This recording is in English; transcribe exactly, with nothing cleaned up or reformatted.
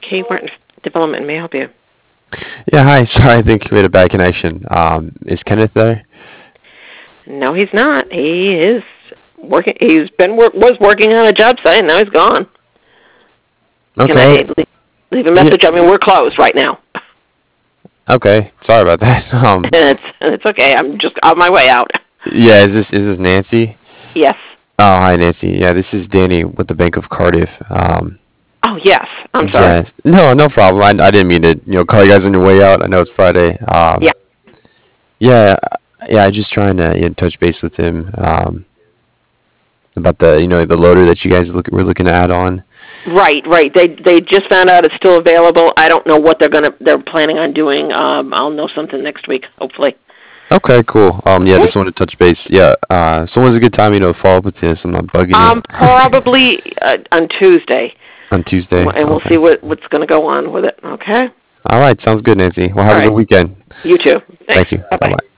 Kmart Development may I help you. Yeah, hi. Sorry, I think we had a bad connection. Um, is Kenneth there? No, he's not. He is working. He's been work, was working on a job site, and now he's gone. Can I Okay. leave, leave a Yeah. message? I mean, we're closed right now. Okay. Sorry about that. Um, it's it's okay. I'm just on my way out. yeah, is this is this Nancy? Yes. Oh, hi Nancy. Yeah, this is Danny with the Bank of Cardiff. Um, Oh yes. I'm sorry. yes. No, no problem. I, I didn't mean to, you know, call you guys on your way out. I know it's Friday. Yeah. Um, yeah, yeah. I just trying to, you know, touch base with him. Um, about the, you know, the loader that you guys look were looking to add on. Right, right. They they just found out it's still available. I don't know what they're gonna they're planning on doing. Um, I'll know something next week, hopefully. Okay, cool. Um, yeah, Okay. just wanted to touch base. Yeah. Uh, so when's a good time, you know, to follow up with this? I'm not bugging you Um, probably uh, on Tuesday, on and Tuesday. we'll and we'll Okay. see what what's gonna go on with it. Okay. All right. Sounds good, Nancy. Well, All have a right. good weekend. You too. Thanks. Thank you. Bye Bye bye. bye.